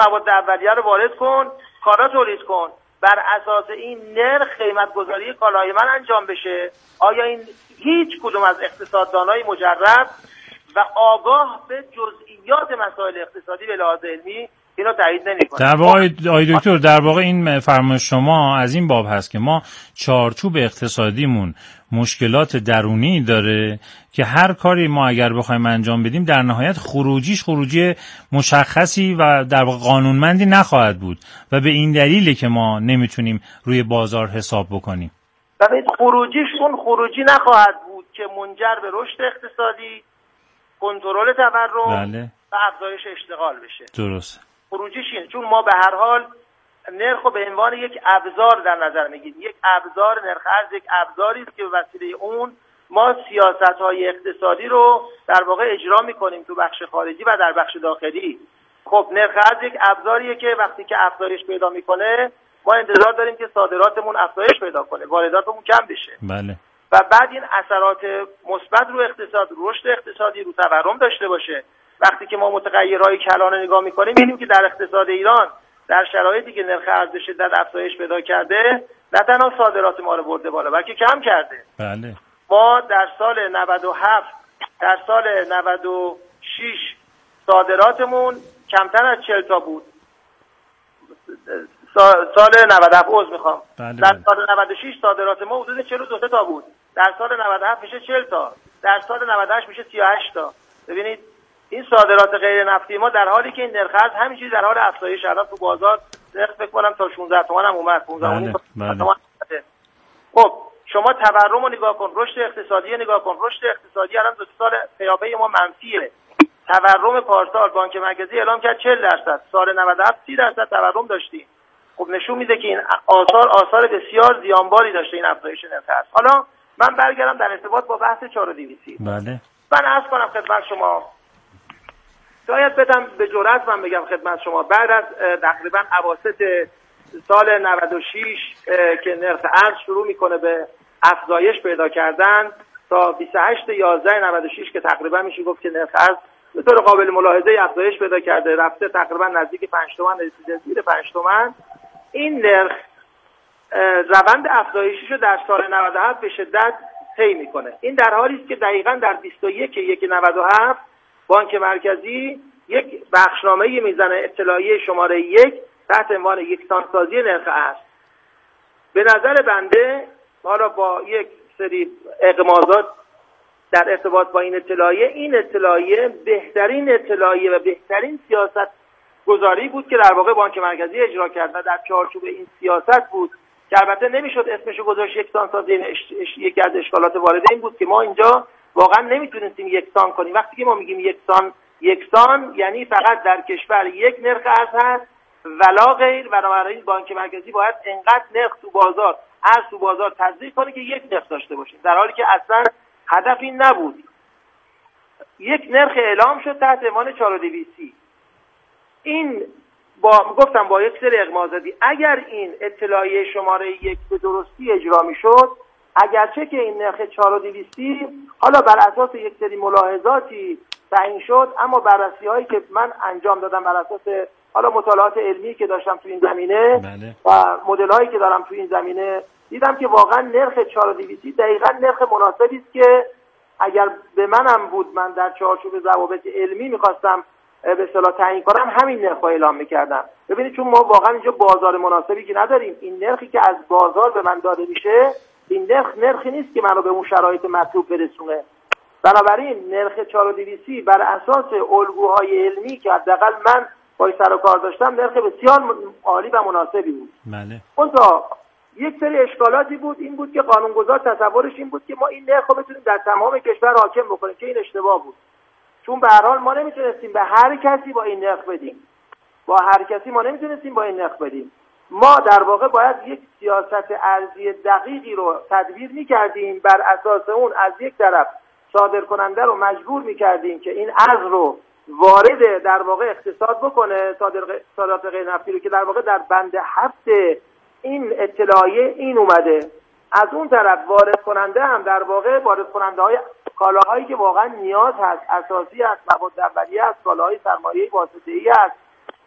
مواد اولیه رو وارد کن، کالا تولید کن، بر اساس این نرخ قیمت گذاری کالای من انجام بشه. آیا این هیچ کدوم از اقتصاددانای مجرب و آگاه به جزئیات مسائل اقتصادی به لحاظ علمی اینو تایید نمی‌کنه. در واقع آقای دکتر، در واقع این فرمایش شما از این باب هست که ما چارچوب اقتصادیمون مشکلات درونی داره که هر کاری ما اگر بخوایم انجام بدیم در نهایت خروجی مشخصی و در واقع قانونمندی نخواهد بود و به این دلیله که ما نمیتونیم روی بازار حساب بکنیم. ببینید خروجی نخواهد بود که منجر به رشد اقتصادی، کنترل تورم بله. و افزایش اشتغال بشه. درست. خروجیش اینه، چون ما به هر حال نرخ رو به عنوان یک ابزار در نظر میگیریم. یک ابزار، نرخ ارز یک ابزاری است که به وسیله اون ما سیاست‌های اقتصادی رو در واقع اجرا می‌کنیم تو بخش خارجی و در بخش داخلی. خب نرخ ارز یک ابزاریه که وقتی که افزایش پیدا می‌کنه ما انتظار داریم که صادراتمون افزایش پیدا کنه، وارداتمون کم بشه. بله. و بعد این اثرات مثبت رو اقتصاد، رشد اقتصادی، رو تورم داشته باشه. وقتی که ما متغیرهای کلان نگاه می‌کنیم می‌بینیم که در اقتصاد ایران در شرایطی که نرخ ارز به شدت افزایش پیدا کرده، نه تنها صادرات ما رو برده بالا بلکه کم کرده. بله. ما در سال 97 در سال 96 صادراتمون کمتر از 40 تا بود. سال 97 بله. در سال 96 صادرات ما حدود 42 تا بود. در سال 97 میشه 40 تا. در سال 98 میشه 38 تا. ببینید این صادرات غیر نفتی ما در حالی که این نرخ ارز همینجوری در حال افزایش الان تو بازار نرخ فکر کنم تا 16 تومن هم اومد، 15 تومن. خب شما تورم رو نگاه کن، رشد اقتصادی نگاه کن. رشد اقتصادی الان 2 سال قیافه ما منفیه. تورم پارسال بانک مرکزی اعلام کرد 40%، سال 97 30% تورم داشتیم. خب نشون میده که این آثار بسیار زیانباری داشته این افزایش نرخ ارز. حالا من برگردم در ارتباط با بحث 4200. بله. من عرض کنم خدمت شما، شاید بدم به جرئت من بگم خدمت شما، بعد از تقریبا اواسط سال 96 که نرخ ارز شروع میکنه به افزایش پیدا کردن تا 28/11/96 که تقریبا میشه گفت که نرخ ارز به طور قابل ملاحظه افزایش پیدا کرده، رفته تقریبا نزدیک 5 تومن، رسیده زیر 5 تومن. این نرخ روند افزایشیشو در سال 97 به شدت طی میکنه. این در حالی است که دقیقاً در 21/1/97 بانک مرکزی یک بخشنامه میزنه، اطلاعیه شماره 1 تحت عنوان یکسانسازی نرخ ارز. به نظر بنده حالا با یک سری اغماضات در ارتباط با این اطلاعیه بهترین اطلاعیه و بهترین سیاست گذاری بود که در واقع بانک مرکزی اجرا کرد و در چارچوب این سیاست بود که البته نمیشد اسمشو گذاشت یکسانسازی. یکی از اشکالات وارد این بود که ما اینجا واقعا نمیتونستیم یکسان کنیم. وقتی که ما میگیم یکسان یعنی فقط در کشور یک نرخ ارز هست ولا غیر، بنابراین بانک مرکزی باید انقدر نرخ تو بازار ارز تو بازار تزریق کنه که یک نرخ داشته باشیم، در حالی که اصلا هدف این نبود. یک نرخ اعلام شد تحت عنوان 4200. این گفتم با یک سری اغماضاتی اگر این اطلاعیه شماره 1 به درستی اجرا میشد، اگرچه که این نرخ 4200 حالا بر اساس یک سری ملاحظاتی تعیین شد، اما بررسی هایی که من انجام دادم بر اساس حالا مطالعات علمی که داشتم تو این زمینه بله. و مدل هایی که دارم تو این زمینه، دیدم که واقعا نرخ 4200 دقیقاً نرخ مناسبی است که اگر به منم بود، من در چارچوب ضوابط علمی می‌خواستم به اصطلاح تعیین کنم، همین نرخ رو اعلام می‌کردم. ببینید چون ما واقعا اینجا بازار مناسبی که نداریم، این نرخی که از بازار به من داده میشه، این نرخی نیست که منو به اون شرایط مطلوب برسونه. بنابراین نرخ 4200 بر اساس الگوهای علمی که حداقل من با سر و کار داشتم نرخ بسیار عالی و مناسبی بود. بله. اونجا یک سری اشکالاتی بود، این بود که قانونگذار تصورش این بود که ما این نرخ رو بتونیم در تمام کشور حاکم بکنیم که این اشتباه بود. چون به هر حال ما نمیتونستیم به هر کسی با این نرخ بدیم. ما در واقع باید یک سیاست ارزی دقیقی رو تدبیر می‌کردیم، بر اساس اون از یک طرف صادرکننده رو مجبور می‌کردیم که این ارز رو وارد در واقع اقتصاد بکنه، صادرات غیر نفتی رو که در واقع در بند 7 این اطلاعیه این اومده. از اون طرف وارد کننده هم در واقع وارد کننده های کالاهایی که واقعا نیاز هست، اساسی هست، مواد اولیه هست، کالاهای سرمایه‌ای واسطه‌ای هست،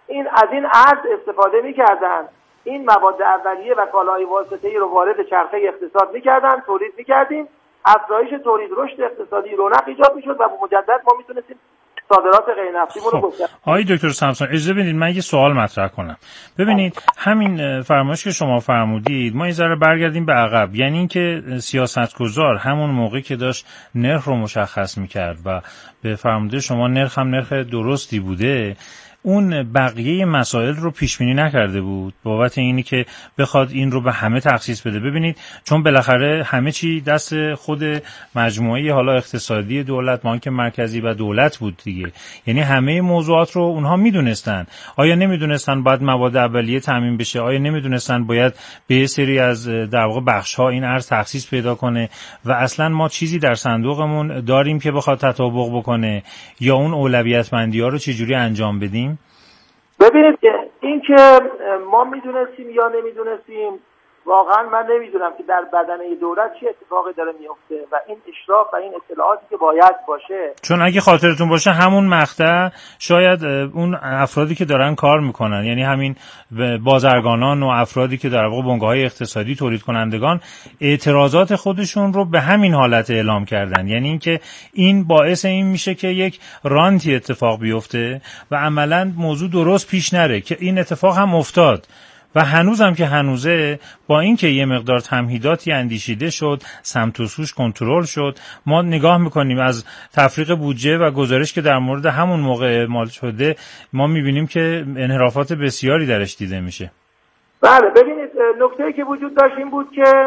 از این ارز استفاده میکردن، این مواد اولیه و کالاهای واسطه‌ای رو وارد چرخه اقتصاد میکردن، تولید میکردیم، افزایش تولید، رشد اقتصادی، رونق ایجاد میشد و مجدد ما میتونستیم صادرات غیر نفتیمون رو گسترش بدیم. آقای دکتر سمسون اجازه بدید من یه سوال مطرح کنم. ببینید همین فرمایش که شما فرمودید ما یه ذره برگردیم به عقب، یعنی اینکه سیاستگزار همون موقعی که داشت نرخ رو مشخص میکرد و به فرموده شما نرخ هم نرخ درستی بوده، اون بقیه مسائل رو پیش بینی نکرده بود بابت اینی که بخواد این رو به همه تخصیص بده. ببینید چون بالاخره همه چی دست خود مجموعه حالا اقتصادی دولت، بانک مرکزی و دولت بود دیگه، یعنی همه موضوعات رو اونها میدونستن. آیا نمیدونستن باید مواد اولیه تامین بشه؟ آیا نمیدونستن باید به سری از در واقع بخش‌ها این ارز تخصیص پیدا کنه و اصلا ما چیزی در صندوقمون داریم که بخواد تطابق بکنه یا اون اولویت بندی‌ها رو چجوری انجام بدیم؟ ببینید که این که ما میدونستیم یا نمیدونستیم، واقعا من نمیدونم که در بدنه دولت چه اتفاقی داره میفته و این اشراف و این اطلاعاتی که باید باشه. چون اگه خاطرتون باشه همون مقطع شاید اون افرادی که دارن کار میکنن، یعنی همین بازرگانان و افرادی که در واقع بنگاه‌های اقتصادی، تولید کنندگان، اعتراضات خودشون رو به همین حالت اعلام کردن، یعنی اینکه این باعث این میشه که یک رانتی اتفاق بیفته و عملاً موضوع درست پیش نره، که این اتفاق هم افتاد و هنوزم که هنوزه با اینکه یه مقدار تمهیداتی اندیشیده شد، سمت و سوش کنترل شد، ما نگاه میکنیم از تفریق بودجه و گزارش که در مورد همون موقع اعمال شده ما میبینیم که انحرافات بسیاری درش دیده میشه. بله ببینید نکته‌ای که وجود داشت این بود که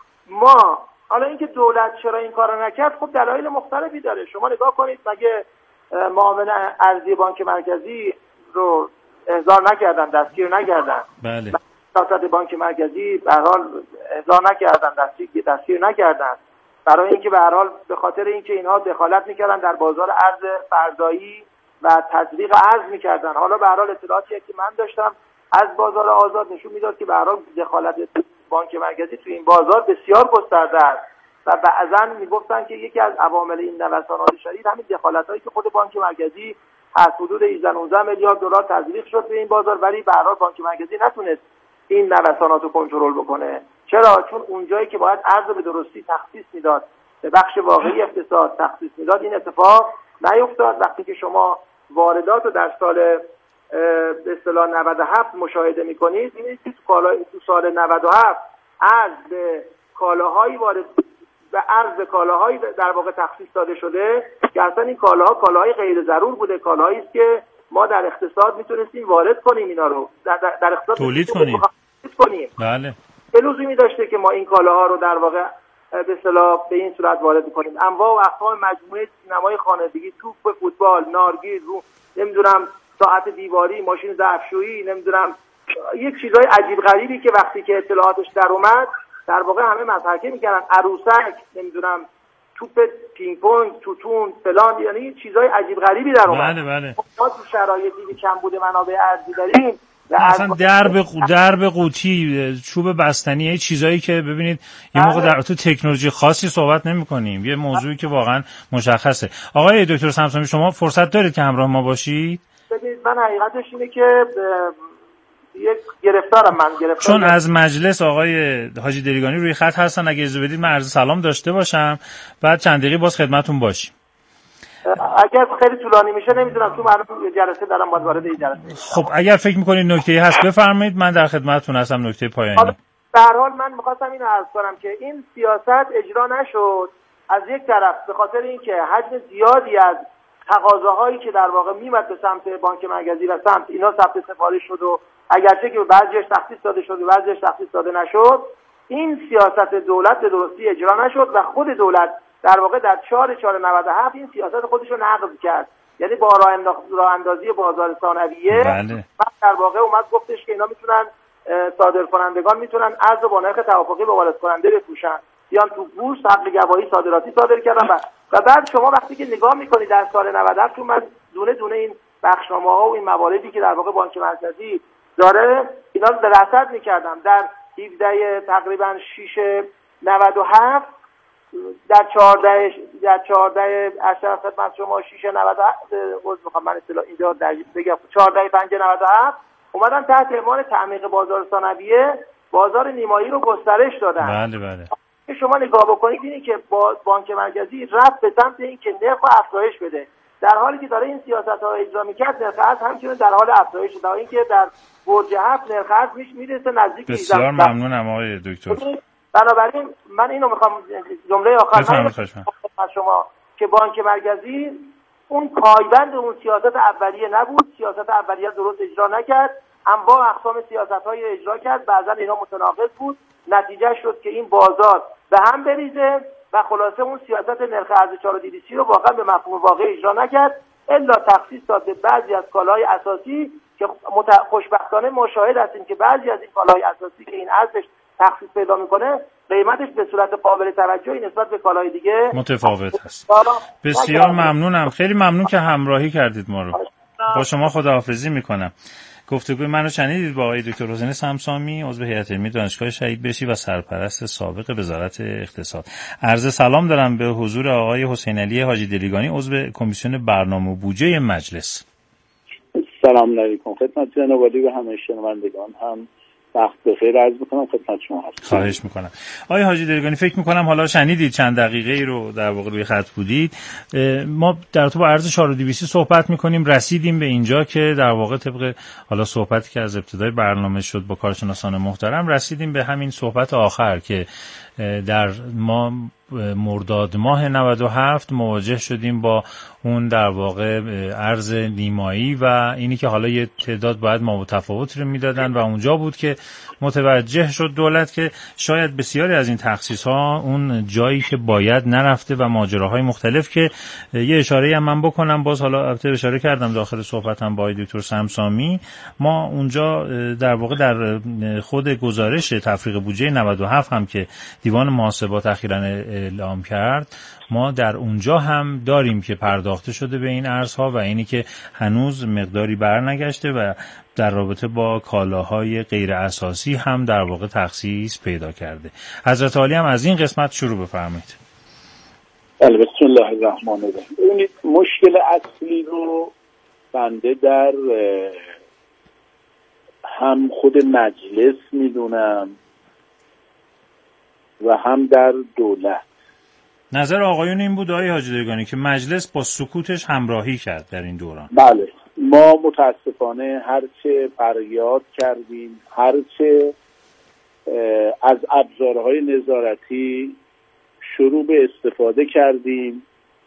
ما حالا اینکه دولت چرا این کارو نکرد، خب دلایل مختلفی داره. شما نگاه کنید مگه معاون ارزی بانک مرکزی رو احضار نکردن، دستگیر نکردن؟ بله. سیاست بانک مرکزی به هر حال احضار نکردن، دستگیر نکردن، برای اینکه به هر حال به خاطر اینکه اینها دخالت میکردن در بازار ارز فردایی و تزریق ارز میکردن. حالا به هر حال اطلاعاتی که من داشتم از بازار آزاد نشون میداد که به هر حال دخالت بانک مرکزی تو این بازار بسیار گسترده است و بعضا میگفتن که یکی از عوامل این نوسانات شدید همین دخالتایی که خود بانک مرکزی از حدود 18 میلیارد دلار تزریق شد به این بازار، ولی به هر حال بانک مرکزی نتونست این نوسانات رو کنترل بکنه. چرا؟ چون اونجایی که باید ارز رو به درستی تخصیص میداد، به بخش واقعی اقتصاد تخصیص میداد، این اتفاق نیفتاد. وقتی که شما واردات رو در سال به اصطلاح 97 مشاهده میکنید، میبینید که تو سال 97 ارز به کالاهایی وارد و ارز کالاهایی در واقع تخصیص داده شده که اصلا این کالاها کالاهای غیر ضرور بوده، کالاهایی است که ما در اقتصاد میتونستیم وارد کنیم، اینا رو در اقتصاد تولید کنیم. بله. به لزومی داشته که ما این کالاها رو در واقع به اصطلاح به این صورت وارد کنیم. انواع و اقسام مجموعه سینمای خانگی، توپ فوتبال، نارگیل، رو نمیدونم ساعت دیواری، ماشین ظرفشویی، نمیدونم یک چیزای عجیب غریبی که وقتی که اطلاعاتش در اومد در واقع همه مضحکه میکردن، عروسک، نمیدونم توپ پینگ پونگ، توتون فلان، یعنی چیزای عجیب غریبی در اومد. بله. ما تو شرایطی که کمبود منابع ارزی داریم، اصلا درب قوطی، چوب بستنی، یه چیزایی که ببینید یه موقع در تو تکنولوژی خاصی صحبت نمی‌کنیم، یه موضوعی که واقعا مشخصه. آقای دکتر سمسونی شما فرصت دارید که همراه ما باشید؟ ببینید من حقیقتش اینه که یک گرفتارم، چون از مجلس آقای حاجی دریگانی روی خط هستن، اگه اجازه بدید من عرض سلام داشته باشم بعد چند دقیقه باز خدمتتون باشیم. اگر خیلی طولانی میشه نمیدونم، تو من جلسه دارم، باید وارد این جلسه. خب اگر فکر میکنید نکته‌ای هست بفرمایید، من در خدمتتون هستم. نکته پایانی. به هر حال من می‌خواستم اینو عرض کنم که این سیاست اجرا نشد، از یک طرف به خاطر اینکه حجم زیادی از تقاضاهایی که در واقع میمد به سمت بانک مرکزی و سمت اینا ثبت سفارش شد و اگرچه که به بعضیش تخصیص داده شد و بعضیش تخصیص داده نشد، این سیاست دولت به درستی اجرا نشد و خود دولت در واقع در 4/4/97 این سیاست خودش رو نقض کرد. یعنی با راه اندازی بازار ثانویه در واقع اومد گفتش که اینا میتونن صادرکنندگان میتونن ارز با نرخ توافقی به وارد کننده بفروشن، بیان تو بورس حق گواهی صادراتی صادر کردن و بعد شما وقتی که نگاه میکنید در سال 97 تو من دونه دونه این بخشنامه‌ها و این مواردی که در واقع بانک مرکزی داره اینا رو رصد میکردم. در 17 تقریبا 6/97 در 14 اشتر خدمت شما 697 عذر میخوام من اصطلاح اینجا بگم 14/5/97 اومدن تحت عنوان تعمیق بازار ثانویه بازار نیمایی رو گسترش دادن. بله بله. شما نگاه بکنید اینی که بانک مرکزی رفت به سمت این که نرخ افزایش بده، در حالی که داره این سیاست‌ها اجرا می‌کرد نرخ ارز همچنین در حال افزایش در اینکه در برج 7 نرخ ارز میرسه نزدیک. بسیار ممنونم آقای دکتر. بنابراین من اینو میخوام جمله آخر شما که بانک مرکزی اون پایبند اون سیاست اولیه نبود، سیاست اولیه درست اجرا نکرد، انواع اقسام سیاست‌های اجرا کرد، بعضا اینا متناقض بود، نتیجه شد که این بازار به هم بریزه و خلاصه اون سیاست نرخ ارز 4200 رو واقعا به مفهوم واقعی اجرا نکرد، الا تخصیص داد به بعضی از کالاهای اساسی که خوشبختانه ما شاهد هستیم که بعضی از این کالاهای اساسی که این ارزش تخصیص پیدا میکنه قیمتش به صورت قابل توجهی نسبت به کالای دیگه متفاوت هست. بسیار ممنونم، خیلی ممنون که همراهی کردید ما رو. با شما خداحافظی میکنم. گفتگوی منو شنیدید با آقای دکتر حسین سمسامی، عضو هیئت علمی دانشگاه شهید بهشتی و سرپرست سابق وزارت اقتصاد. عرض سلام دارم به حضور آقای حسین علی حاجی دلیگانی، عضو کمیسیون برنامه و بودجه مجلس. سلام علیکم خدمت جناب عالی و همه شنوندگان، هم وقت بخیر عرض می‌کنم خدمت شما هستم. خواهش می‌کنم. آقای حاجی دلیگانی، فکر می‌کنم حالا شنیدید چند دقیقه‌ای رو در واقع روی خط بودید. ما در تو با ارز 4200 صحبت می‌کنیم، رسیدیم به اینجا که در واقع طبق حالا صحبتی که از ابتدای برنامه شد با کارشناسان محترم، رسیدیم به همین صحبت آخر که در ما مرداد ماه 97 مواجه شدیم با اون در واقع ارز نیمایی و اینی که حالا یه تعداد باید ما متفاوت رو میدادن و اونجا بود که متوجه شد دولت که شاید بسیاری از این تخصیص ها اون جایی که باید نرفته و ماجراهای مختلف که یه اشاره‌ای هم من بکنم، باز حالا البته اشاره کردم داخل صحبتم با دکتر سمسامی، ما اونجا در واقع در خود گزارش تفریق بودجه 97 هم که دیوان محاسبات اخیراً اعلام کرد، ما در اونجا هم داریم که پرداخته شده به این ارزها و اینی که هنوز مقداری برنگشته و در رابطه با کالاهای غیر اساسی هم در واقع تخصیص پیدا کرده. حضرت عالی هم از این قسمت شروع بفرمایید. بله، بسم الله الرحمن الرحیم. این مشکل اصلی رو بنده در هم خود مجلس میدونم و هم در دولت. نظر آقایون این بود آقای حاجی دلیگانی که مجلس با سکوتش همراهی کرد در این دوران. بله، ما متاسفانه هرچه فریاد کردیم، هرچه از ابزارهای نظارتی شروع به استفاده کردیم،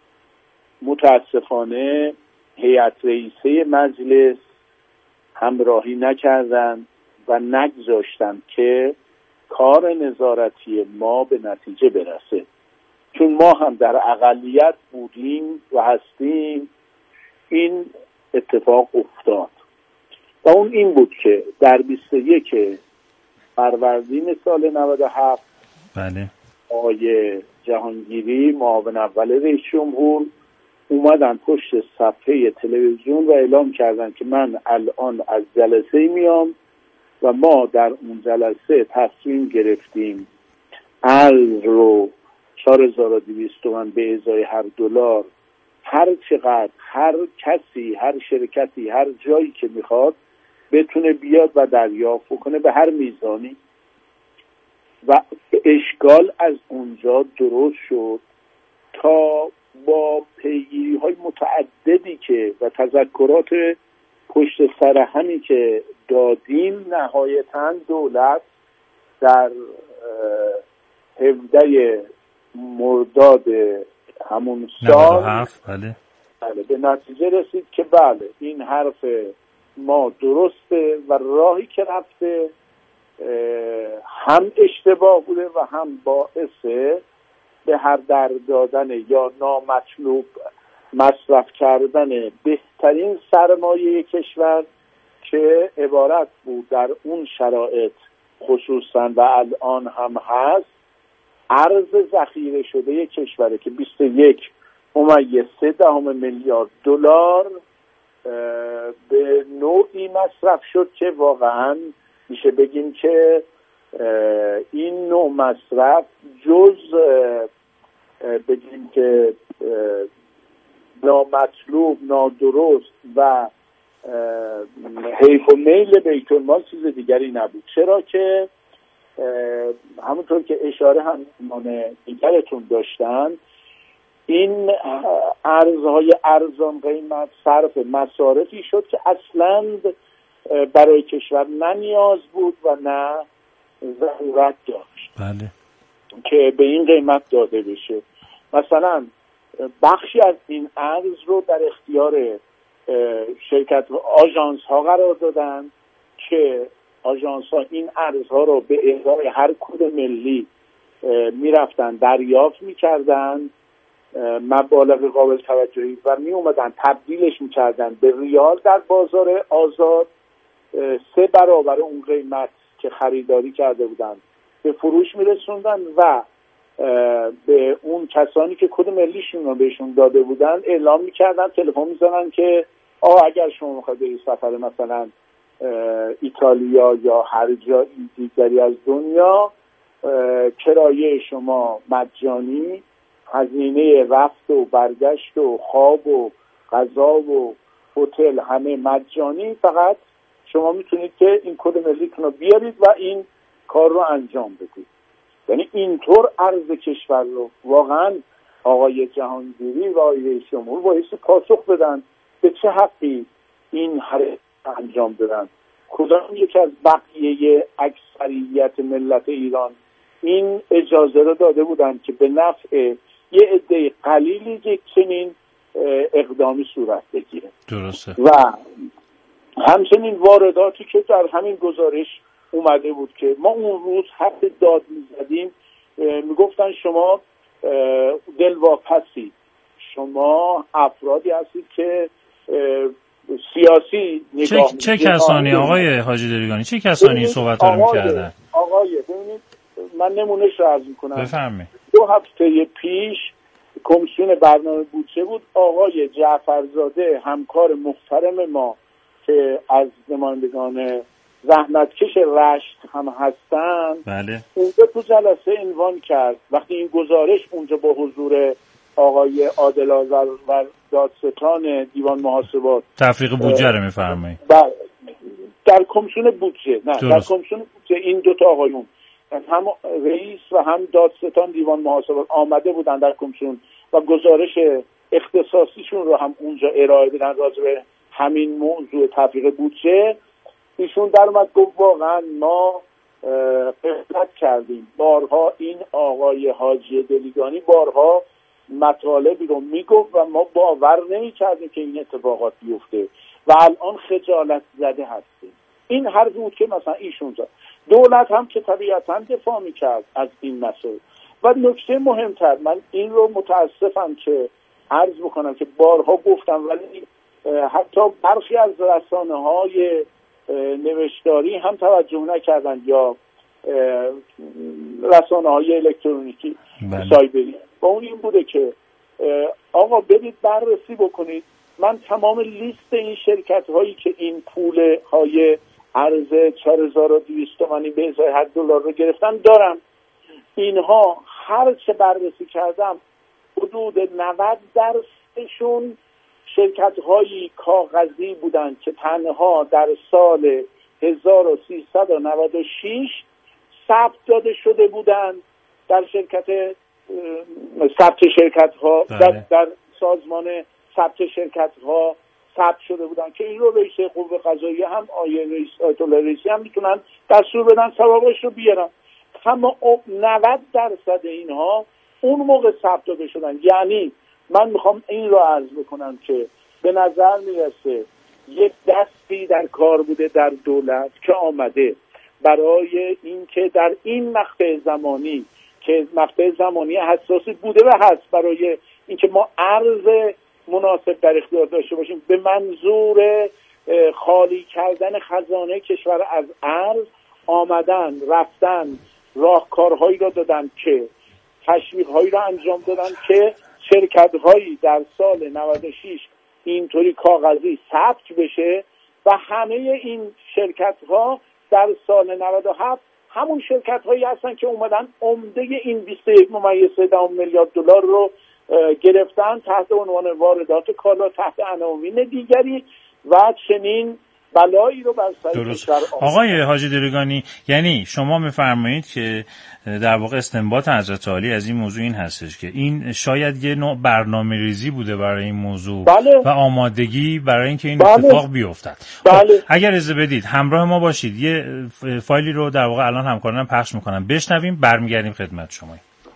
متاسفانه هیئت رئیسه مجلس همراهی نکردند و نگذاشتند که کار نظارتی ما به نتیجه برسه. چون ما هم در اقلیت بودیم و هستیم، این اتفاق افتاد و اون این بود که در 21 فروردین سال 97 بله آقای جهانگیری معاون اول رئیس جمهور اومدن پشت صفحه تلویزیون و اعلام کردن که من الان از جلسه میام و ما در اون جلسه تصمیم گرفتیم ارز رو 4200 تومان به ازای هر دلار هر چقدر هر کسی، هر شرکتی، هر جایی که میخواد بتونه بیاد و دریافت کنه به هر میزانی و اشکال از اونجا درست شد تا با پیگیری های متعددی که و تذکرات پشت سر همی که دادیم، نهایتاً دولت در 17 مرداد همون سال بله به نتیجه رسید که بله این حرف ما درسته و راهی که رفته هم اشتباه بوده و هم باعث به هر در دادن یا نامطلوب مصرف کردن بهترین سرمایه کشور که عبارت بود در اون شرایط خصوصا و الان هم هست ارز ذخیره شده کشوره که 21.3 میلیارد دلار به نوعی مصرف شد که واقعا میشه بگیم که این نوع مصرف جز بگیم که نامطلوب، نادرست و حیف و میل بیت المال چیز دیگری نبود. چرا که همونطور که اشاره هم دیگرتون داشتن، این ارزهای ارزان قیمت صرف مصارفی شد که اصلاً برای کشور نه نیاز بود و نه ضرورت داشت. بله. که به این قیمت داده بشه. مثلا بخشی از این ارز رو در اختیار شرکت و آژانس ها قرار دادن که آژانس ها این ارزها رو به ازای هر کد ملی میرفتن دریافت میکردن، مبالغ قابل توجهی، و می اومدن تبدیلش میکردن به ریال در بازار آزاد، 3 برابر اون قیمت که خریداری کرده بودن به فروش میرسوندن و به اون کسانی که کد ملیشون رو بهشون داده بودن اعلام میکردن، تلفن میزنن که اگر شما میخواید برید سفر مثلا ایتالیا یا هر جایی دیگری از دنیا، کرایه شما مجانی، هزینه رفت و برگشت و خواب و غذا و هتل همه مجانی، فقط شما میتونید که این کد ملیتون رو بیارید و این کار رو انجام بدید. یعنی اینطور ارز کشور رو واقعا آقای جهانگیری و آقای رئیس جمهور بایستی پاسخ بدن به چه حقی این حرکت انجام دادن. کدام یک از بقیه اکثریت ملت ایران این اجازه رو داده بودن که به نفع یه عده قلیلی یک چنین اقدامی صورت بگیره؟ درسته. و همچنین وارداتی که در همین گزارش اومده بود که ما اون روز حق داد میزدیم، میگفتن شما دلواپسی، شما افرادی هستید که سیاسی نگاه چه کسانی آقای حاجی دریگانی، چه کسانی صحبت رو میکردن؟ ببینید من نمونهش رو عرض میکنم. بفرمایید. 2 هفته پیش کمیسیون برنامه بودجه بود، آقای جعفرزاده همکار محترم ما که از نمایندگان زحمتکش رشت هم هستن، بله، اونجا تو جلسه عنوان کرد وقتی این گزارش اونجا با حضور آقای عادل آذر و دادستان دیوان محاسبات تفریق بودجه رو میفرمایید در کمیسیون بودجه، نه درست. در کمیسیون بودجه این 2 تا آقایون، هم رئیس و هم دادستان دیوان محاسبات آمده بودن در کمیسیون و گزارش اختصاصیشون رو هم اونجا ارائه دادن راجع به همین موضوع تفریق بودجه. ایشون در اومد گفت واقعا ما غفلت کردیم، بارها این آقای حاجی دلیگانی بارها مطالبی رو میگفت و ما باور نمی‌کردیم که این اتفاقات بیفته و الان خجالت زده هستیم. این حرفی بود که مثلا ایشون زد. دولت هم که طبیعتاً دفاع می‌کرد از این مسئله. و نکته مهمتر، من این رو متاسفم که عرض بکنم که بارها گفتم ولی حتی برخی از رسانه‌های نوشتاری هم توجه نکردن یا رسانه‌های الکترونیکی سایبری، و اون این بوده که آقا برید بررسی بکنید. من تمام لیست این شرکت‌هایی که این پول‌های ارز 4200 تومانی به ازای $1 رو گرفتن دارم. اینها هر چه بررسی کردم حدود 90% شرکت‌های کاغذی بودند که تنها در سال 1396 ثبت داده شده بودند در ثبت شرکت‌ها در سازمان ثبت شرکت‌ها ثبت شده بودند که این رو رئیس قوه قضاییه هم آیت الله رئیسی هم میتونن دستور بدن ثوابش رو بیارن. اما 90% اینها اون موقع ثبت داده شدن. یعنی من میخوام این رو عرض بکنم که به نظر میرسه یک دستی در کار بوده در دولت که آمده برای اینکه در این مقطع زمانی که مقطع زمانی حساسی بوده و هست، برای اینکه ما ارز مناسب در اختیار داشته باشیم به منظور خالی کردن خزانه کشور از ارز، آمدن رفتن راهکارهایی را دادن که تشویق‌هایی را انجام دادن که شرکت‌هایی در سال 96 اینطوری کاغذی ثبت بشه و همه این شرکت‌ها در سال 97 همون شرکت هایی هستن که اومدن عمده این 21.3 میلیارد دلار رو گرفتن تحت عنوان واردات کالا تحت عناوین دیگری و چنین بلایی رو بر سر کشور آقای حاجی دریگانی، یعنی شما میفرمایید که در واقع استنباط حضرت عالی از این موضوع این هستش که این شاید یه نوع برنامه‌ریزی بوده برای این موضوع و آمادگی برای اینکه این اتفاق بیفتد. اگر اجازه بدید همراه ما باشید، یه فایلی رو در واقع الان همکارانم پخش میکنم، بشنویم، برمیگردیم خدمت شما.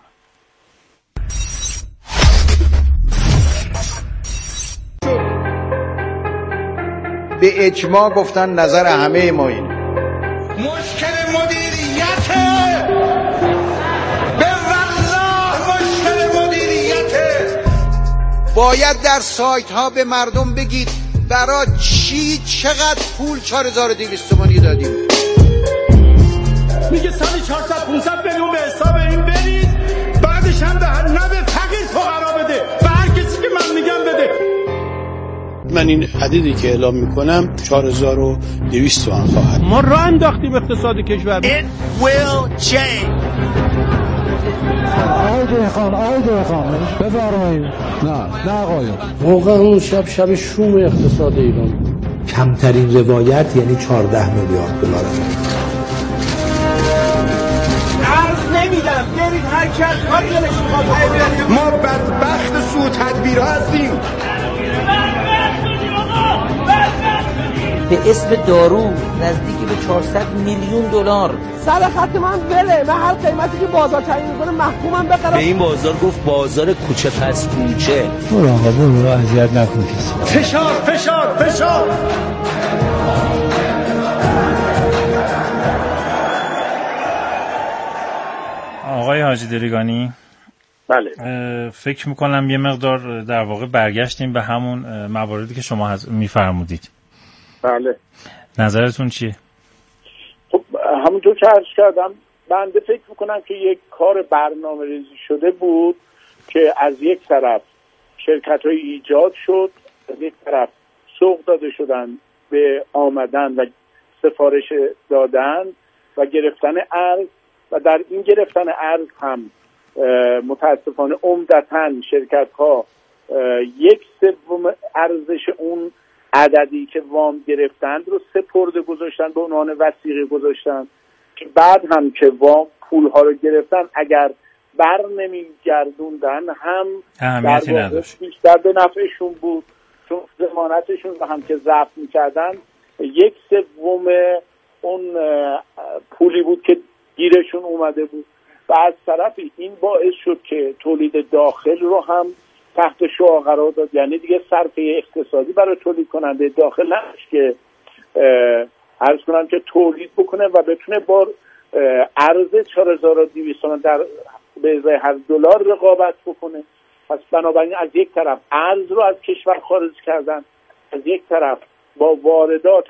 به اجماع گفتن نظر همه ما این مشکل مدیریته، به والله مشکل مدیریته. باید در سایت ها به مردم بگید برای چی چقدر پول 4200 تومانی دادیم. میگه 100-400-500 میلیون به حساب این برید، بعدش هم نه به فقیر فقرا بده، به هر کسی که من میگم بده. من این عددی که اعلام میکنم 4200 تومان خواهد. ما راه انداختیم اقتصاد کشور. It will change. آقای خان بفرمایید. نه آقایان، واقعا اون شب شوم اقتصاد ایران. کمترین روایت یعنی 14 میلیارد دلار. ارز نمیدم، برید هر کس کاری دلش میخواد. ما بدبخت سوء تدبیرها هستیم. به اسم دارو نزدیکی به 400 میلیون دلار سر خط من بله. من هر قیمتی که بازار تعیین میکنه محکومم بخرم. به این بازار گفت بازار کوچه پس کوچه. برو آقا برو، اذیت نکن کسی. فشار. آقای حاجی دریگانی، بله، فکر میکنم یه مقدار در واقع برگشتیم به همون مواردی که شما میفرمودید. بله، نظرتون چیه؟ خب همونطور که عرض کردم، بنده فکر میکنم که یک کار برنامه ریزی شده بود که از یک طرف شرکت های ایجاد شد، از یک طرف سوق داده شدن به آمدن و سفارش دادن و گرفتن ارز، و در این گرفتن ارز هم متاسفانه عمدتاً شرکت ها 1/3 ارزش اون عددی که وام گرفتند رو سپرده گذاشتن، به عنوان وثیقه گذاشتن، که بعد هم که وام پول ها رو گرفتن اگر بر نمیگردوندن هم اهمیتی نداشت، بیشتر به نفعشون بود، چون ضمانتشون رو هم که ضبط میکردن 1/3 اون پولی بود که گیرشون اومده بود. و از طرفی این باعث شد که تولید داخل رو هم تحت شعاع قرار داد، یعنی دیگه صرفه اقتصادی برای تولید کننده داخل نمیشه که عرض کنم که تولید بکنه و بتونه با ارز 4200 تومان در به ازای هر دلار رقابت بکنه. پس بنابراین از یک طرف ارز رو از کشور خارج کردن، از یک طرف با واردات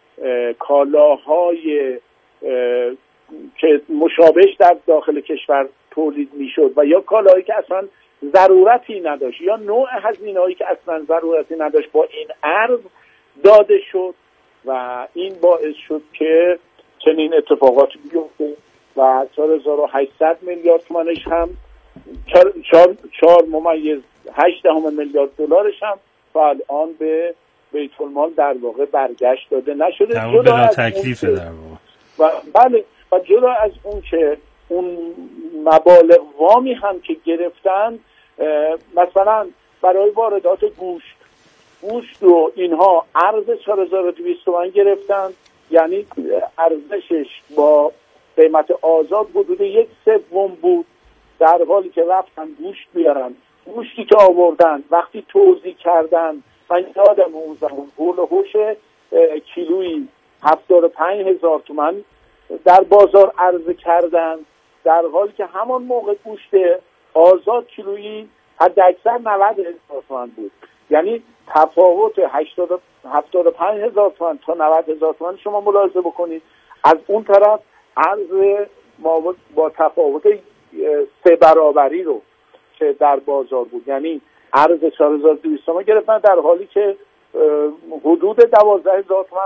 کالاهای که مشابهش در داخل کشور تولید میشد و یا کالاهایی که اصلا ضرورتی نداشت یا نوع هزینه‌هایی که اصلا ضرورتی نداشت با این ارز داده شد و این باعث شد که چنین اتفاقاتی بیفته و 4800 میلیارد تومانش هم 4.8 میلیارد دلارش هم تا الان به بیت المال در واقع برگشت داده نشده، جدا تکلیف در واقع. و بله، و جدا از اون که اون مبالغ وامی هم که گرفتن، مثلا برای واردات گوشت رو اینها ارز 4200 تومان گرفتن، یعنی ارزشش با قیمت آزاد حدود 1/3 بود، در حالی که رفتن گوشت بیارن، گوشتی که آوردن وقتی توزیع کردن، من یادم اون زمان هول و هوش کیلویی 75,000 تومان در بازار عرضه کردن، در حالی که همان موقع گوشت آزاد کیلویی حد اکثر 90,000 تومان بود. یعنی تفاوت 75,000 تومان تا 90,000 تومان شما ملاحظه بکنید. از اون طرف عرض ما با تفاوت 3 برابری رو که در بازار بود، یعنی عرض 4200 تومان گرفتن، در حالی که حدود 12,000 تومان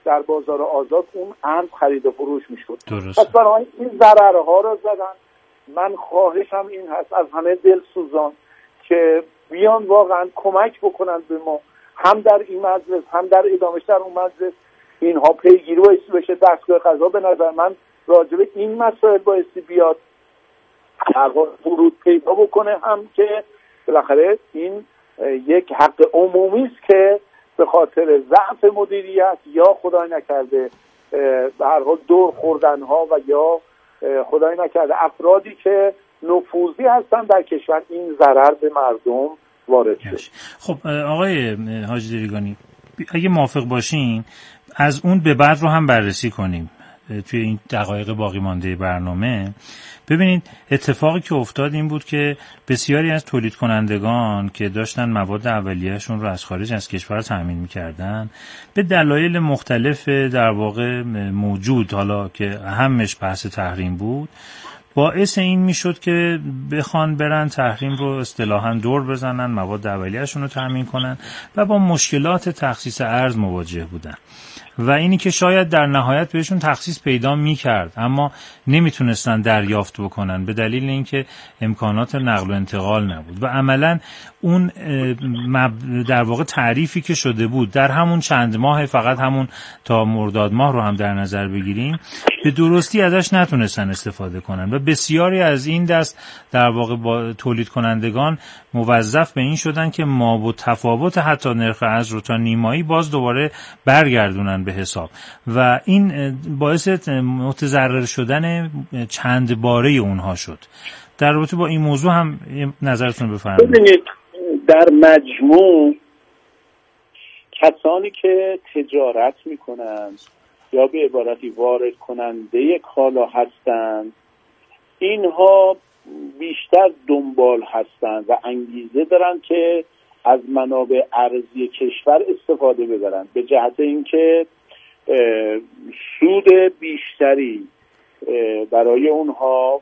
در بازار آزاد اون ارز خرید و فروش میشد. پس بنابراین این ضررها رو زدن. من خواهشم این هست از همه دلسوزان که بیان واقعا کمک بکنن به ما، هم در این مجلس هم در ادامهش در اون مجلس اینها پیگیری بایستی بشه. دستگاه قضا به نظر من راجع به این مسائل بایستی بیاد ورود پیدا بکنه، هم که بالاخره این یک حق عمومی است که به خاطر ضعف مدیریت یا خدای نکرده به هر حال دور خوردن ها و یا خدای نکرده افرادی که نفوذی هستن در کشور این ضرر به مردم وارد شد. خب آقای حاجی دریگانی اگه موافق باشین از اون به بعد رو هم بررسی کنیم توی این دقایق باقی مانده برنامه. ببینید اتفاقی که افتاد این بود که بسیاری از تولید کنندگان که داشتن مواد اولیه‌شون رو از خارج از کشور تامین می‌کردن به دلایل مختلف در واقع موجود، حالا که اهمش بحث تحریم بود، باعث این میشد که بخوان برن تحریم رو اصطلاحاً دور بزنن، مواد اولیه‌شون رو تامین کنن و با مشکلات تخصیص ارز مواجه بودن و اینی که شاید در نهایت بهشون تخصیص پیدا میکرد اما نمیتونستن دریافت بکنن به دلیل اینکه امکانات نقل و انتقال نبود و عملاً اون در واقع تعریفی که شده بود در همون چند ماه، فقط همون تا مرداد ماه رو هم در نظر بگیریم، به درستی ازش نتونستن استفاده کنن و بسیاری از این دست در واقع با تولید کنندگان موظف به این شدن که ما با تفاوت حتی نرخ ارز رو تا نیمایی باز دوباره برگردونن به حساب و این باعث متضرر شدن چند باره اونها شد. در رابطه با این موضوع هم نظرتون بفرمایید. ببینید در مجموع کسانی که تجارت میکنند یا به عبارتی وارد کننده کالا هستند، اینها بیشتر دنبال هستند و انگیزه دارن که از منابع ارزی کشور استفاده ببرن به جهت اینکه سود بیشتری برای اونها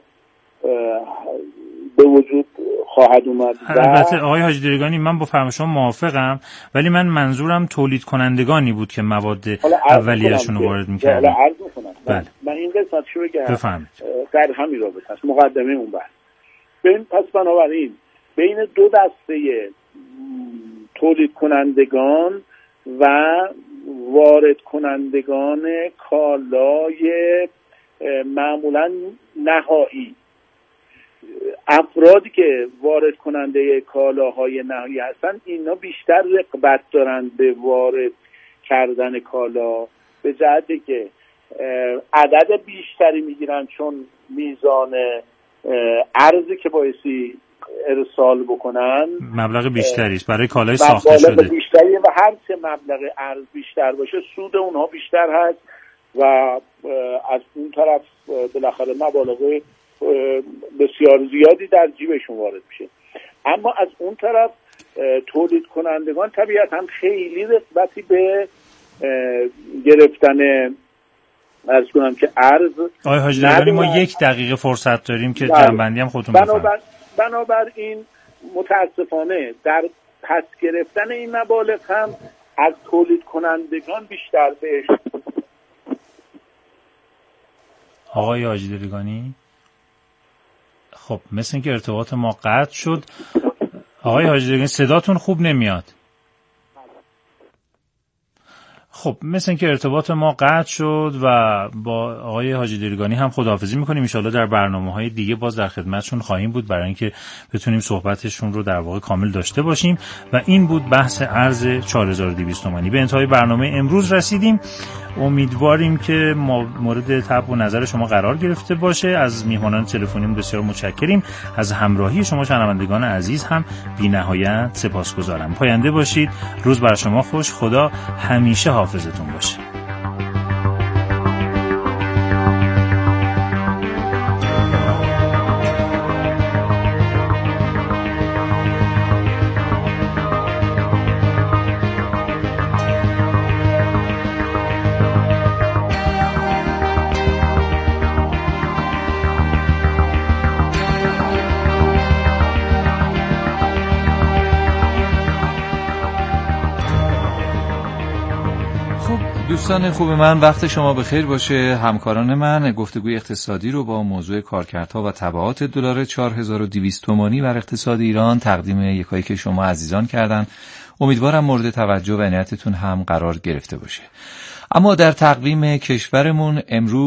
به وجود خواهد اومد. البته آقای حاجی دریگانی من با فرمان شما موافقم، ولی من منظورم تولید کنندگانی بود که مواد اولیه‌شون رو وارد می‌کردن. حالا عرض می‌کنم. بله. من این قسمتشو بگم. بفرمایید. در همین رابطه است مقدمه اون بحث. پس بنابراین بین دو دسته تولید کنندگان و وارد کنندگان کالای معمولا نهایی، افرادی که وارد کننده کالاهای نهایی هستن اینا بیشتر رغبت دارن به وارد کردن کالا به جهتی که عدد بیشتری میگیرن، چون میزان ارزی که بایستی ارسال بکنن مبلغ بیشتری است برای کالای ساخته شده، مبلغ بیشتری و هر چه مبلغ ارز بیشتر باشه سود اونها بیشتر هست و از اون طرف بالاخره مبالغ بسیار زیادی در جیبشون وارد میشه. اما از اون طرف تولید کنندگان طبیعتاً خیلی رغبتی به گرفتن عرض کنم که ارز. آقای حاجی دریگانی ما 1 دقیقه فرصت داریم که جنبندی هم خودتون بفرمایید. بنابراین متاسفانه در پس گرفتن این مبالغ هم از تولید کنندگان بیشتر بهش. آقای حاجی دریگانی خب مثل اینکه ارتباط ما قطع شد. آقای حاجی دریگانی صداتون خوب نمیاد. خب مثل اینکه ارتباط ما قطع شد و با آقای حاجی دریگانی هم خداحافظی میکنیم. ان شاءالله در برنامه‌های دیگه باز در خدمتشون خواهیم بود برای اینکه بتونیم صحبتشون رو در واقع کامل داشته باشیم و این بود بحث ارز 4200 تومانی. به انتهای برنامه امروز رسیدیم. امیدواریم که مورد طلب و نظر شما قرار گرفته باشه. از میهمانان تلفنی بسیار متشکریم. از همراهی شما شنوندگان عزیز هم بی‌نهایت سپاسگزارم. پاینده باشید. روز بر شما خوش. خدا همیشه حافظتون باشه. دوستان خوب من، وقت شما بخیر باشه. همکاران من گفتگوی اقتصادی رو با موضوع کارکردها و تبعات دلار 4200 تومانی بر اقتصاد ایران تقدیم یکایی که شما عزیزان کردن. امیدوارم مورد توجه و عنایتتون هم قرار گرفته باشه. اما در تقویم کشورمون امروز